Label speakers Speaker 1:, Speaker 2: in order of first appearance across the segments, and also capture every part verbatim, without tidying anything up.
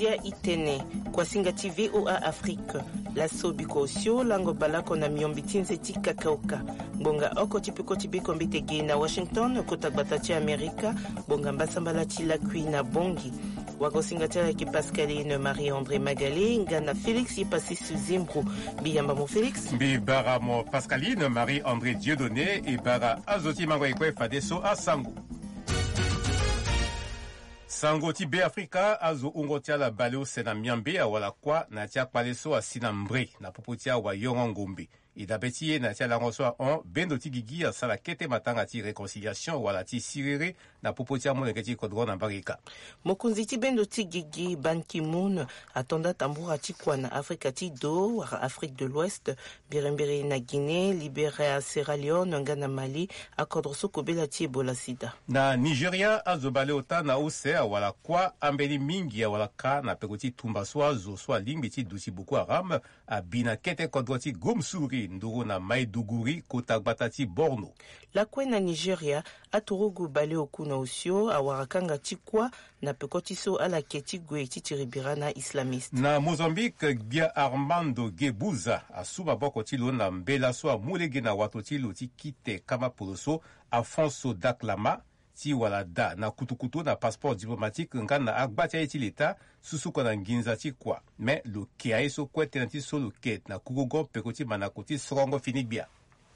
Speaker 1: Zia Itene kwa singati V O A Afrique la sobiko osio lango balako na miombitinze tika kauka bonga oko tipiko tipiko mbitege na Washington kota batachi Amerika bonga mbasambala chila kui na bongi wako singatela ki Pascaline Marie-André Magalé ngana Félix yipasi Suzimbro biyamba mo Félix
Speaker 2: bi bara mo Pascaline Marie-André Dieudonné et bara azoti mangwekwe fadeso asango Sangoti be Afrika azo ungotia la baleo sena miambe wala kwa na tia kwaleso asina mbre na popotia wa yongo ngombe. Idabetie na tia langoswa on bendo ti gigi asala kete matanga ti réconciliation wala ti sirere na popotia moneketi kodron na barika.
Speaker 1: Mokunzi ti bendo ti gigi Ban Ki-moon atonda tambura ti kwa na Afrika ti do wara Afrique de l'Ouest birembere na Guinée libéra Sierra Leone ngana Mali akodroso kobela ti Ebola sida.
Speaker 2: Na Nigeria azo baleota na ose wala kwa ambeli mingi ya wala ka na pekoti tumba swa zo swa limbi ti dusi Boko Haram abina kete kodro ti Gomsuri nduru na Maiduguri kota batati Borno.
Speaker 1: La kwe na Nigeria aturugu bale okuna osio awarakanga tikwa na pekoti so ala keti gwe titiribira na islamiste.
Speaker 2: Na Mozambique bia Armando Gebuza asuba boko tilo na mbela so mulege na watu tilo ti kite kama poloso Afonso Daklama ti wala da na kutukutu na passeport diplomatique ngana agbati eti leta susuko na nginza ti kwa mais lo ke aiso kwete na ti solo ket na kugogo pekoti manakoti srongo finibia.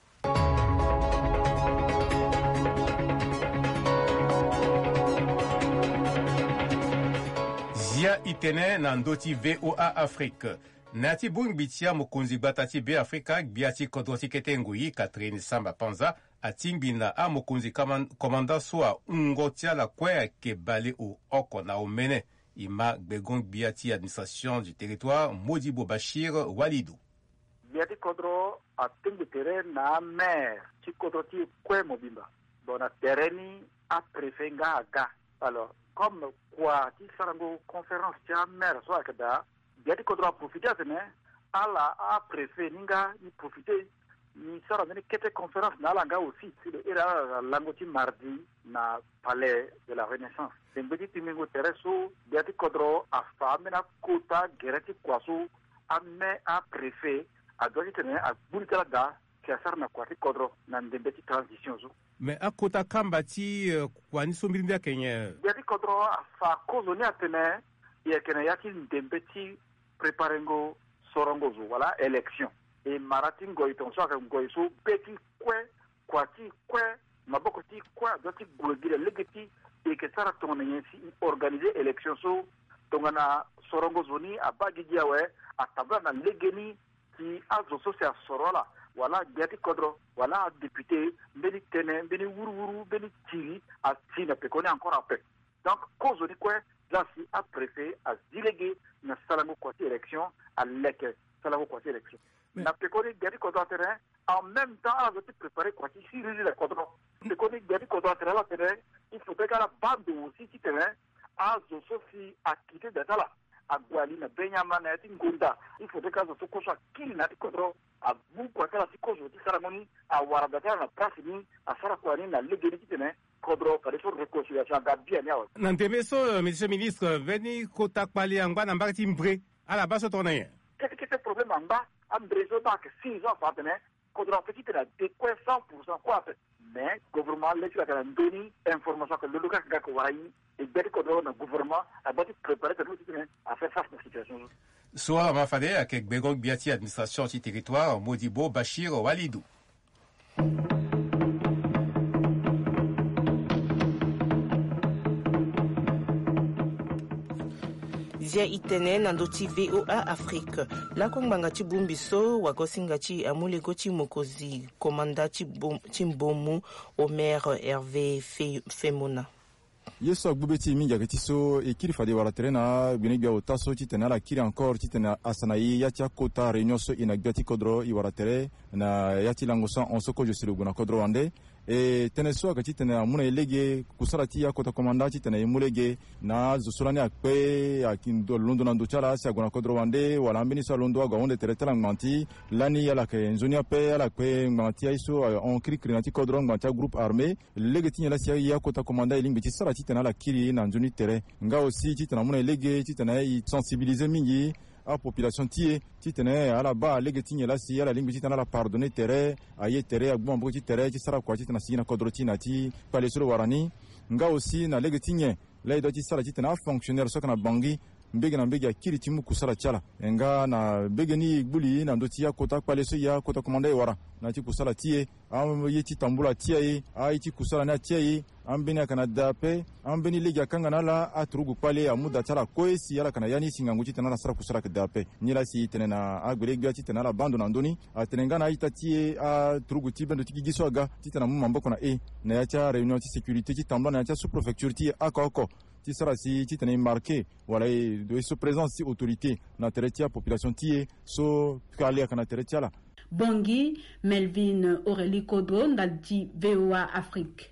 Speaker 2: Zia Itene na ndoti V O A Afrique. Nati bung bitia mokonzi batati be Afrika biati kodrosi ketengui Catherine Samba Panza atingbi na a mokonzi komanda soa ungotia la kwe ke bale o oko na omene ima begong biati administration du territoire Modibo Bachir Walidou.
Speaker 3: Biati kodro atingbi tere na mer ti kodro ti kwe mobimba bona tereni a prefenga aga. Alors comme quoi ti sarango conférence ti a mer soa kada biati kodro a profiter atene ala a préfet ninga ni profiter ni sara ni kete conférence na langa aussi c'est le era langoti mardi na palais de la Renaissance dembedi timingo tereso biati kodro a famena kota gereti kwaso a me a préfet a doji tene a bulitala da ki asar na kwati kodro na dembedi transition zo
Speaker 2: mais a kota kamba ti uh, kwani sombiri kenye
Speaker 3: biati kodro a fa kozo ni atene ye kene yati dembedi préparengo sorongo zo wala élection et maratin goiton so ka goiso beti kwe kwati kwe maboko ti kwe doti gogile legeti e ke sara tona yensi organiser élection so tongana sorongo zoni abagi diawe atabla na legeni ti azo so sia sorola wala biati kodro wala député mbeni tene mbeni wuru wuru mbeni tiri a tina pekoni encore après donc cause ni kwe là si a préfet a délégué na salango kwati élection à leke salango kwati élection na pekoni gari kodro terrain en même temps a été préparé kwati si rili la kodro pekoni gari kodro terrain la terrain il faut que la bande aussi ti terrain a zo so si a quitté d'atala a gwali na benyama na ti ngunda il faut que zo so ko so kili na ti kodro a bu kwata la ti kozo ti sarangoni a wara d'atala na place ni a sara kwani na legeni ti terrain kodro kare so réconciliation ga bien ya
Speaker 2: nanteme so monsieur ministre veni kota kwali angba na mbati mbre ala baso tonaye
Speaker 3: qu'est-ce que c'est problème angba am brezo ba que six ans fatene kodro petite la de quoi cent pour cent quoi mais gouvernement le tu a donné information que le local ga ko wayi et dès kodro na gouvernement a bati préparer que nous à faire face à la situation
Speaker 2: soit ma fade avec begog biati administration du territoire Modibo Bachir Walidou.
Speaker 1: Zia Itene na ndoti V O A Afrique. La kongbanga ti bumbiso wakosinga ti amule goti mokozi komanda ti mbomu Omer Hervé Femona.
Speaker 4: Yeso gbubeti minga kiti so e kiri fade wala terena bini bia otaso ti tena la kiri encore ti tena asanayi ya ti akota réunion so ina gbati kodro i wala tere na ya ti langosa on soko je silo guna kodro wande e tene so ka titene amuna elege kusara ti ya kota komanda titene mulege na zosolani akpe akindo londo na nduchala sa gona kodro wande wala ambini sa londo ga onde teretala nganti lani yala ke nzonia pe yala kwe nganti aiso on kri krinati kodro nganti groupe armé lege tinya la sia ya kota komanda elingi ti sara titene la kiri na nzoni tere nga aussi titene amuna elege titene i sensibiliser mingi a population tie titene ala ba lege tinya la sia la lingi titene la pardonner tere aye tere agbo mbo ti tere ti sara kwa titene sina kodro tina ti pale solo warani nga aussi na lege tinya la do ti sara titene a fonctionnaire so kana bangi mbege na mbege akiri timu kusala chala nga na mbege ni gbuli na ndoti ya kota pale so ya kota komanda wara na ti kusala tie am yeti tambula tie ai ti kusala na tie ambeni kana dape ambeni liga kanga nala atrugu pale amuda chala koesi yala kana yani singangu ti tanana sara kusala ke dape nyila si tenena agbele gba ti tanala bando na ndoni atenenga na ita tie a trugu ti bendo ti gisoga ti tanana mumba kona e na ya cha réunion ti sécurité ti tambla na ya cha sous préfecture ti akoko ti sara si ti tene marqué voilà de so présence si autorité na teretia population ti so kale kana teretia la
Speaker 5: Bangui Melvin Aurélie Kodro Ndaldi V O A Afrique.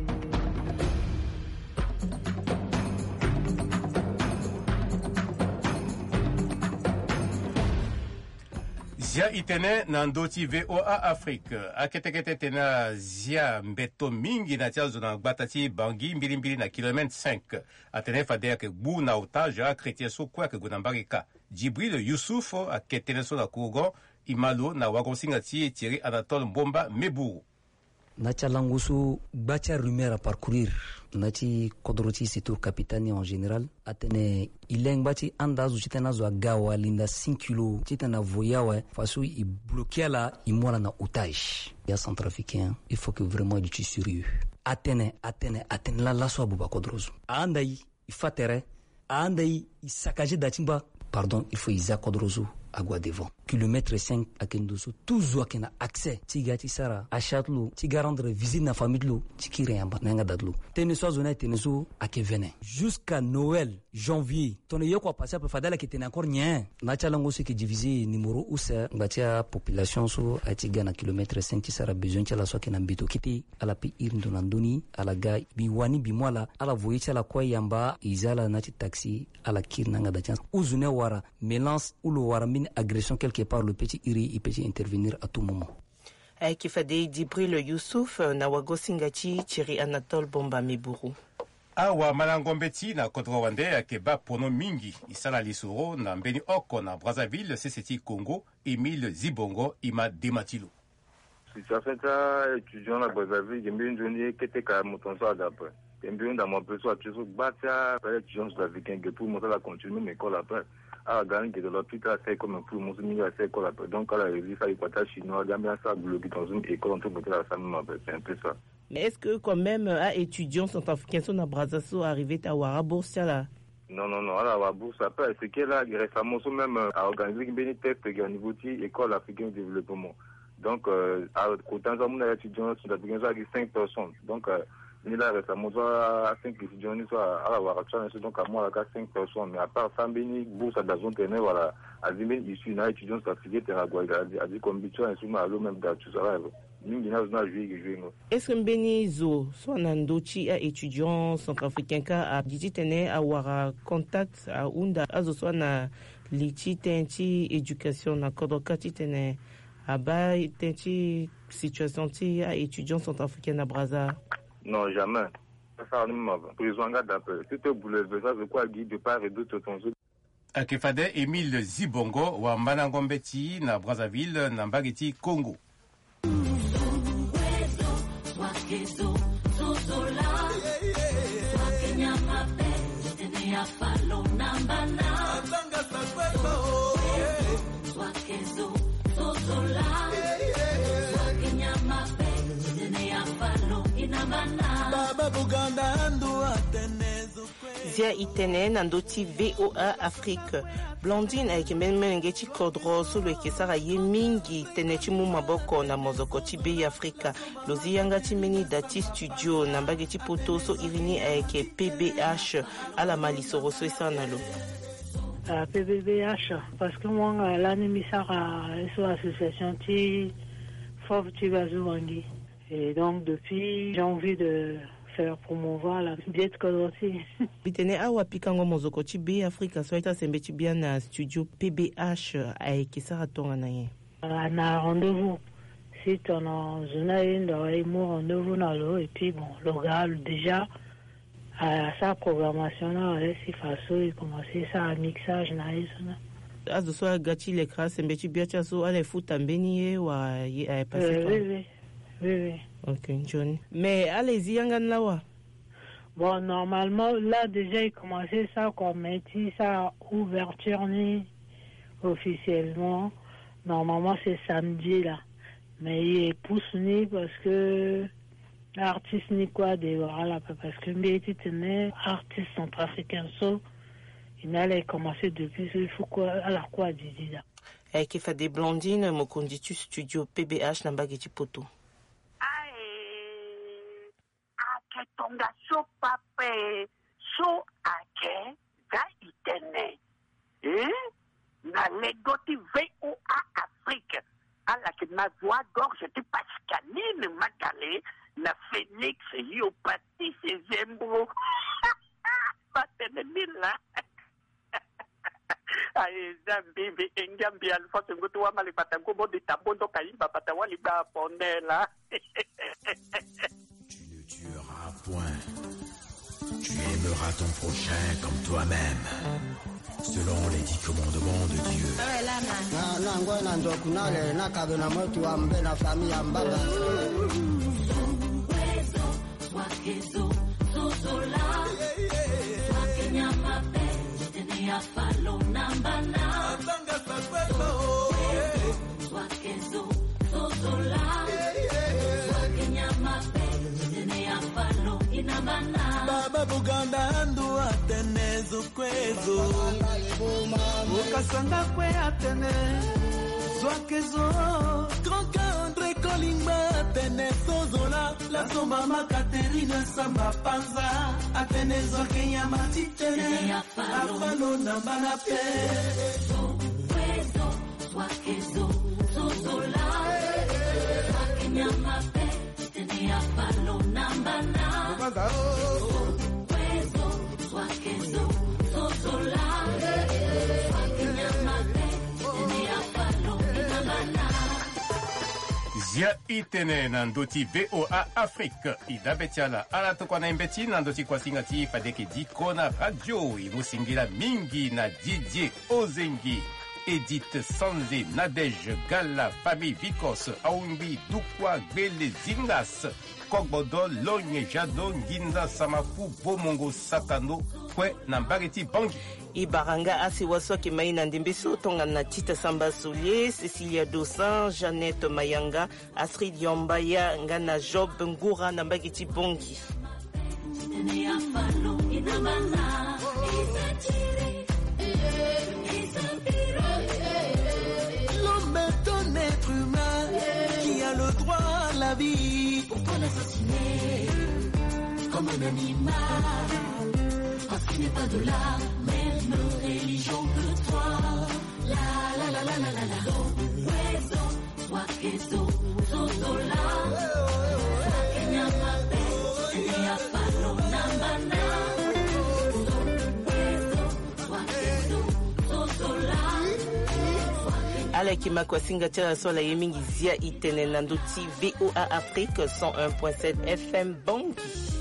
Speaker 2: Zia itene na ndoti V O A Afrique aketekete tena zia mbeto mingi na tia zona gbatati Bangui mbili mbili na kilomètre cinq atene fadea ke bu na otage a chrétien so kwa ke gonambarika Djibril Youssouf aketene so na Kogo Imalo na wagonsinga ti Thierry Anatole Mbomba Meburu
Speaker 6: Nacha langusu bacha rumeur à parcourir nati kodroti situ capitaine en général atene ileng bati andazu chitana zo agawa linda cinq kilos chitana voyawa façon il bloquer là il mola na otage ya centrafricain il faut que vraiment il soit sérieux atene atene atene la la so abuba kodrozu andai ifatere andai isakaje datimba pardon il faut isa kodrozu agua devant kilomètre cinq à Kendoso toujours kena accès tigati sara achatlu tiga rendre visite na famille lu tikire yamba nanga dadlu teneso zona teneso akevene jusqu'à Noël janvier ton yoko passer après fadala qui était encore nien na chalango ce qui divisé numéro usa ngatia population so atiga na kilomètre cinq ti sara besoin chala so kena mbito kiti ala pi irndo nandoni ala ga biwani bimwala ala voye chala kwa yamba izala na ti taxi ala kir nanga da chance uzune wara mélange ou le wara min agression quelque part le petit iri il peut intervenir à tout moment.
Speaker 1: Aikifade Djibril Youssouf na wagosingati Thierry Anatole Mbomba Meburu.
Speaker 2: Awa malangombeti na kodro wande akeba pono mingi isala lisoro na mbeni oko na Brazzaville C C T Congo Emile Zibongo ima dematilo.
Speaker 7: Si ça fait ça étudiant à Brazzaville j'ai bien donné que t'es quand mon temps d'après. J'ai bien dans mon besoin tu sais batia par étudiant sud-africain que pour monter la continuer mais école après. Ah, gagne que de l'hôpital, c'est comme un peu, mon milieu, c'est quoi, donc, à la revue, ça, il faut attacher chinois, gagne ça, bloqué dans une école, on peut monter la famille, c'est un peu ça.
Speaker 1: Mais est-ce que, quand même, à étudiants centrafricains sont à Brazzaville, arrivés à Ouaraboursia, là?
Speaker 7: Non, non, non, à la Ouaraboursia, après, c'est qu'elle a récemment, même, à organiser une béni test, au niveau de l'école africaine de développement. Donc, à côté de mon étudiant, c'est cinq personnes. Donc, il a récemment cinq étudiants à la Ouaraboursia, donc à moi, il y a cinq personnes. Mais à part ça, béni, bourse à la zone tenue, voilà, à dix mille issus, un étudiant africain, à dit comme bicho, un souma, à l'eau même, tu seras.
Speaker 1: Est-ce que Mbenizo, soit Nandochi, à étudiant centrafricain, a dit à avoir contact à Unda, à soit na liti tenti éducation na kodokati tene à bas tenti situation ti à étudiant centrafricain à Brazza?
Speaker 7: Non, jamais. Ça ne prison d'appel. Si tu voulais ça, c'est quoi guide de part et d'autre ton jeu.
Speaker 2: Akefade Emile Zibongo wa Manangombeti na Brazzaville na Mbageti Congo.
Speaker 1: Zia itene nandoti V O A Afrique. Blondine avec Melmengeti Kodro sous le Kesara Yemingi Tenechimu Maboko na Mozokoti Bay Africa. Lozi Yangati Meni Dati Studio Nambageti Poto so Irini avec P B H à la Malisoro so Sanalo.
Speaker 8: P B H parce que moi l'année misara so association ti F O V ti Bazouangi. Et donc, depuis, j'ai envie de faire promouvoir la diète aussi.
Speaker 1: Bitene awa pikango mozoko chibi Afrika soita sembe chibia na studio P B H ay kisara tonga na ye.
Speaker 8: Na rendez-vous. Si tu as une rendez-vous dans l'eau, et puis bon, le gars, déjà, à sa programmation, là, si façon, il commençait ça à mixage, naïs.
Speaker 1: Azo soa gachi le kras sembe chibia chaso ale futa mbeni ye wa ye ay passé.
Speaker 8: Oui, oui, oui, oui.
Speaker 1: Ok, John. Mais allez-y, yangan lawa.
Speaker 8: Bon, normalement, là, déjà, il commençait ça comme métier, ça, ouverture ni officiellement. Normalement, c'est samedi, là. Mais il est poussé parce que l'artiste ni quoi de voilà, parce que métier tenait artiste centrafricain, so, il allait commencer depuis, il faut quoi, à la quoi, Didi, là.
Speaker 1: Et qui fait des blondines, mon conditu studio P B H, n'ambageti poto.
Speaker 9: Tonga so pape so ake za itene eh na legoti V O A Afrique ala que ma voix gorge était pascaline magale na Phoenix Yopati Zembro batene mila ay zambi be engambi alfa ngoto wa mali batango bodi tabondo kayimba batawali ba ponela.
Speaker 10: Point. Tu aimeras ton prochain comme toi-même, selon les dix commandements de Dieu.
Speaker 11: Baba Buganda andu atenezo kwezo ukasanga kwe atene zwakezo Kronka Andre Kolimba atenezo zola la somba Makaterina Samba Panza atenezo Kenya matitene afalo namba na pe kwezo zwakezo zola Kenya mape tene afalo namba na
Speaker 2: Zia itene nandoti V O A Afrique idabetiala ala tokwana imbeti nandoti kwa singati fadeke dikona radio imusingira mingi na Didier Ozengi Edith Sanze Nadej Gala Famille Vikos Aumbi Dukwa Gbele Zingas Kogbodo Lonye Jado Nginda Samafu Bomongo Satano Kwe Nambareti Bangi
Speaker 1: Ibaranga asiwaswa kimai na ndimbiso tonga na Tita Samba Soulier, Cecilia Dosan, Jeannette Mayanga, Astrid Yombaya, Ngana Job Ngura na Mbagiti Bongi.
Speaker 11: L'homme est un être humain qui a le droit à la vie. Pourquoi l'assassiner comme un animal? Parce qu'il n'est pas de la même religion que toi. La la la la la la la. Wezo, toi kezo, sozola. Kenya mabe, Kenya palo nambana. Wezo, toi kezo, sozola.
Speaker 1: Aleki makwasinga tela sola yemingi zia itene nanduti V O A Afrique cent un point sept F M Bongi.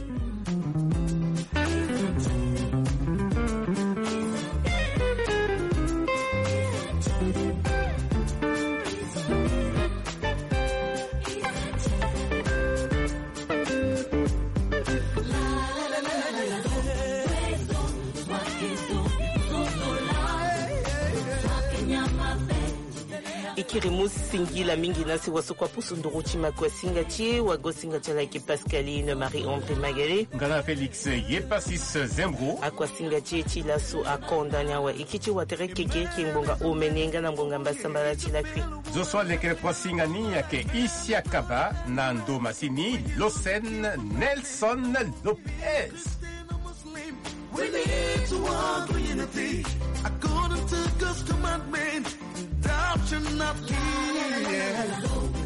Speaker 1: Ikirimu singila mingi nasi wasukwa pusu nduruchi makwa singa chie wago singa chala ki Pascaline Marie-André Magalé
Speaker 2: Ngana Félix Yepasis Zembro
Speaker 1: akwa singa chie chila su akonda nyawa ikichi watere keke kimbonga omenenga na mbonga mbasambala chila kwi
Speaker 2: Zoswa lekele kwa singa ni yake Isia Kaba Nando Masini Losen Nelson Lopez.
Speaker 11: We need to walk in unity according to God's commandment. Thou shalt not kill.